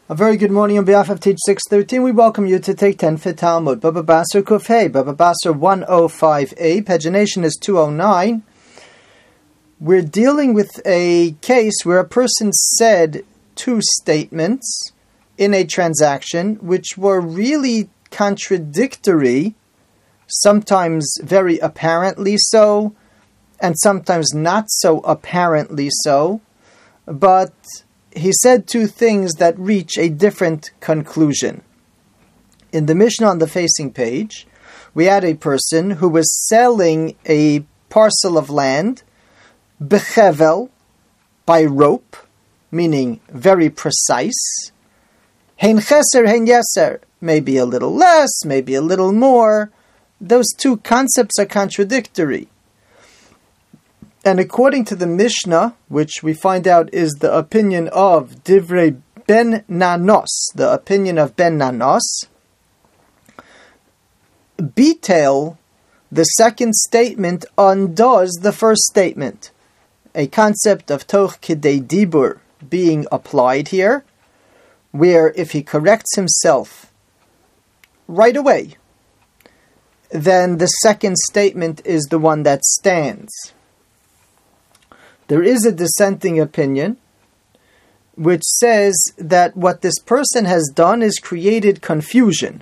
A very good morning on behalf of Teach 613. We welcome you to take 10 for Talmud. Baba Basar Kuf Hey, Baba Basar 1058. Pagination is 209. We're dealing with a case where a person said two statements in a transaction which were really contradictory, sometimes very apparently so, and sometimes not so apparently so, but he said two things that reach a different conclusion. In the Mishnah on the facing page, we had a person who was selling a parcel of land, bechevel, by rope, meaning very precise. Hein cheser, hein yeser, maybe a little less, maybe a little more. Those two concepts are contradictory. And according to the Mishnah, which we find out is the opinion of Divrei Ben Nanos, the opinion of Ben Nanos, Bitel, the second statement, undoes the first statement. A concept of Toch Kidei Dibur being applied here, where if he corrects himself right away, then the second statement is the one that stands. There is a dissenting opinion which says that what this person has done is created confusion.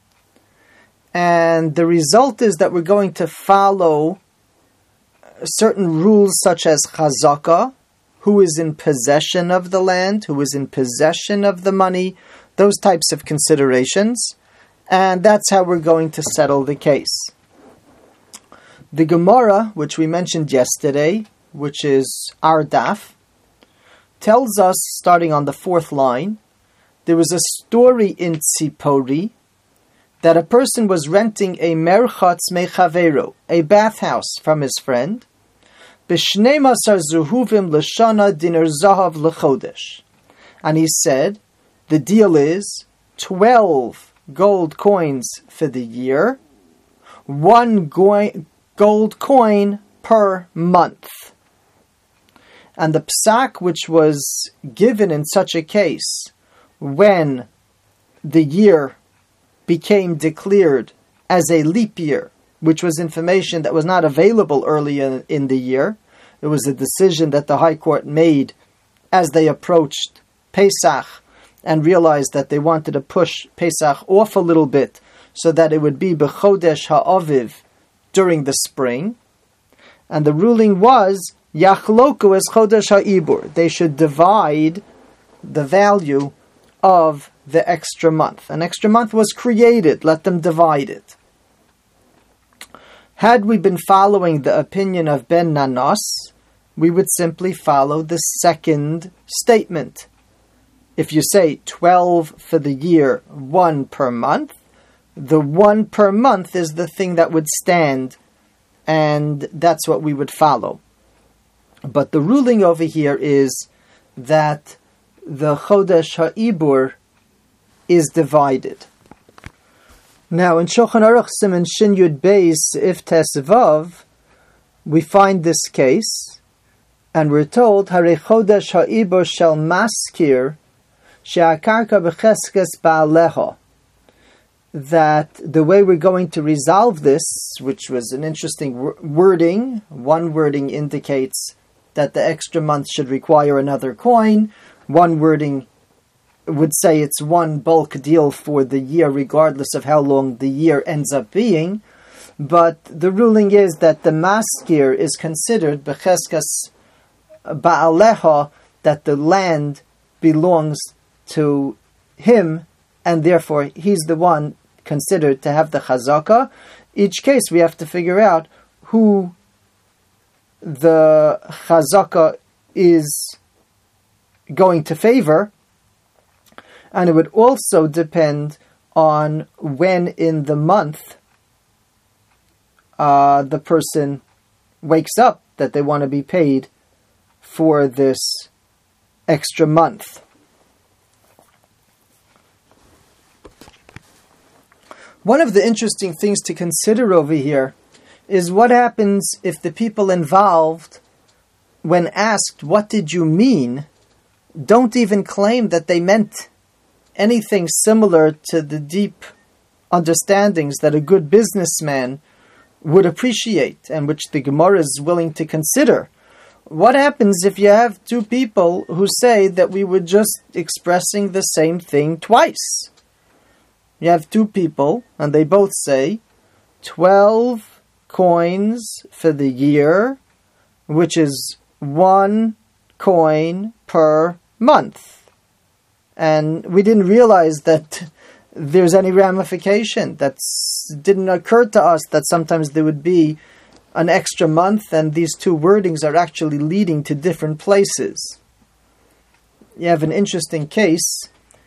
And the result is that we're going to follow certain rules such as chazaka, who is in possession of the land, who is in possession of the money, those types of considerations. And that's how we're going to settle the case. The Gemara, which we mentioned yesterday, which is our daf, tells us, starting on the fourth line, there was a story in Tzipori that a person was renting a merchatz mechavero, a bathhouse from his friend, b'shnei masar zuhuvim l'shana dinar zahav l'chodesh. And he said, the deal is 12 gold coins for the year, one gold coin per month. And the psak which was given in such a case, when the year became declared as a leap year, which was information that was not available early in the year, it was a decision that the High Court made as they approached Pesach and realized that they wanted to push Pesach off a little bit so that it would be B'chodesh Ha'aviv during the spring. And the ruling was Yachloku es chodesh ha'ibur. They should divide the value of the extra month. An extra month was created. Let them divide it. Had we been following the opinion of Ben Nanos, we would simply follow the second statement. If you say 12 for the year, 1 per month, the 1 per month is the thing that would stand, and that's what we would follow. But the ruling over here is that the Chodesh Ha'ibur is divided. Now in Shulchan Aruch Siman Shin Yud Beis If Tes Vav, we find this case, and we're told Harei Chodesh Ha'ibur shel maskir she'akarka b'cheskes ba'aleha, that the way we're going to resolve this, which was an interesting wording, one wording indicates that the extra month should require another coin. One wording would say it's one bulk deal for the year, regardless of how long the year ends up being. But the ruling is that the maskir is considered b'cheskas ba'aleha, that the land belongs to him, and therefore he's the one considered to have the chazaka. Each case we have to figure out who the chazaka is going to favor, and it would also depend on when in the month the person wakes up that they want to be paid for this extra month. One of the interesting things to consider over here is what happens if the people involved, when asked, what did you mean, don't even claim that they meant anything similar to the deep understandings that a good businessman would appreciate and which the Gemara is willing to consider. What happens if you have two people who say that we were just expressing the same thing twice? You have two people and they both say 12 coins for the year, which is 1 coin per month. And we didn't realize that there's any ramification. That didn't occur to us that sometimes there would be an extra month and these two wordings are actually leading to different places. You have an interesting case.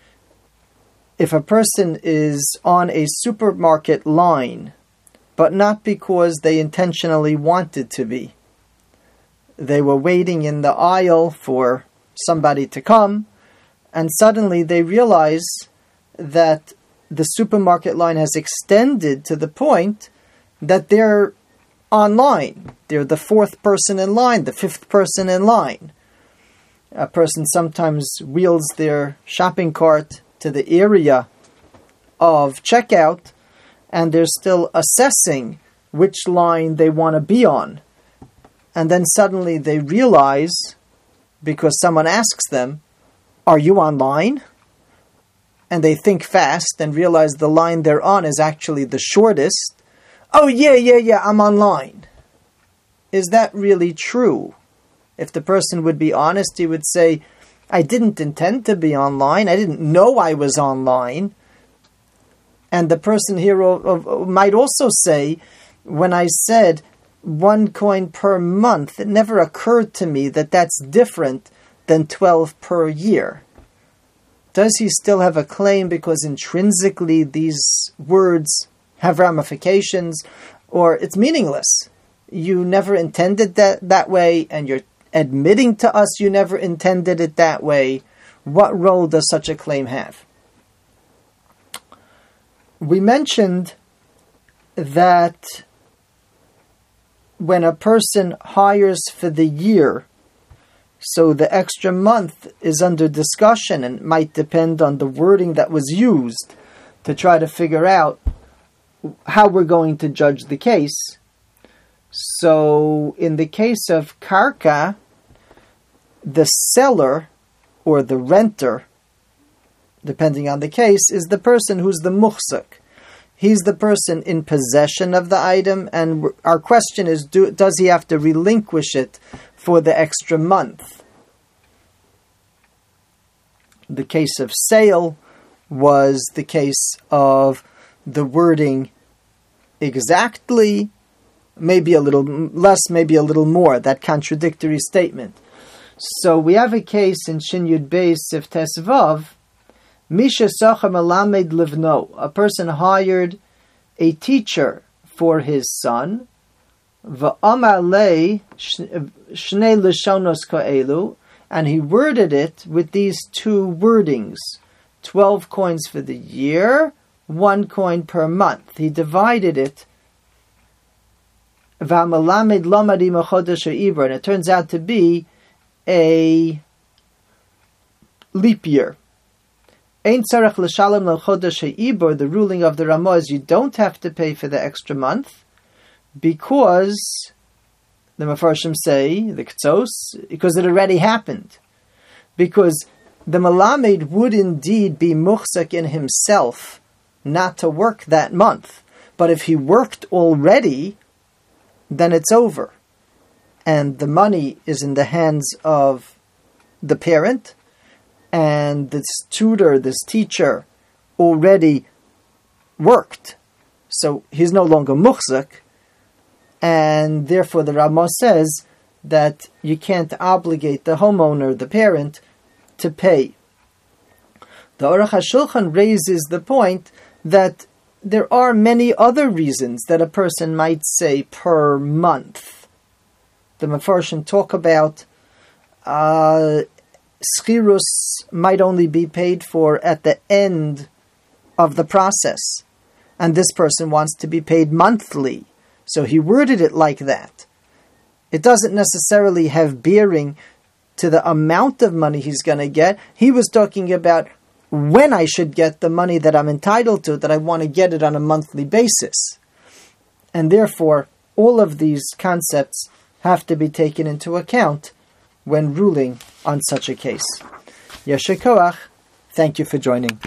If a person is on a supermarket line, but not because they intentionally wanted to be. They were waiting in the aisle for somebody to come, and suddenly they realize that the supermarket line has extended to the point that they're online. They're the fourth person in line, the fifth person in line. A person sometimes wheels their shopping cart to the area of checkout, and they're still assessing which line they want to be on. And then suddenly they realize, because someone asks them, "Are you online?" And they think fast and realize the line they're on is actually the shortest. "Oh, yeah, I'm online." Is that really true? If the person would be honest, he would say, "I didn't intend to be online. I didn't know I was online." And the person here might also say, when I said 1 coin per month, it never occurred to me that that's different than 12 per year. Does he still have a claim because intrinsically these words have ramifications, or it's meaningless? You never intended that way, and you're admitting to us you never intended it that way. What role does such a claim have? We mentioned that when a person hires for the year, so the extra month is under discussion and might depend on the wording that was used to try to figure out how we're going to judge the case. So in the case of karka, the seller or the renter, depending on the case, is the person who's the muhsak. He's the person in possession of the item, and our question is, does he have to relinquish it for the extra month? The case of sale was the case of the wording exactly, maybe a little less, maybe a little more, that contradictory statement. So we have a case in Shin Yud Beis Sif Tes Vav, Misha Sacha Melamed Livno, a person hired a teacher for his son, V'amar lei shnei lishonos ka'elu, and he worded it with these two wordings, 12 coins for the year, 1 coin per month. He divided it, V'amalamed lomadi mechodesh ha'ibra, and it turns out to be a leap year. Ein tzarech l'shalem l'chodesh ha'ibor, the ruling of the Ramah is you don't have to pay for the extra month, because the Mefarshim say, the Ketzos, because it already happened. Because the Melamed would indeed be muhsak in himself not to work that month. But if he worked already, then it's over. And the money is in the hands of the parent, and this tutor, this teacher, already worked. So he's no longer muhsak, and therefore the Ramah says that you can't obligate the homeowner, the parent, to pay. The Aruch HaShulchan raises the point that there are many other reasons that a person might say per month. The Mefarshim talk about schirus might only be paid for at the end of the process, and this person wants to be paid monthly, so he worded it like that. It doesn't necessarily have bearing to the amount of money he's going to get. He was talking about when I should get the money that I'm entitled to, that I want to get it on a monthly basis. And therefore, all of these concepts have to be taken into account when ruling on such a case. Yasher Koach, thank you for joining.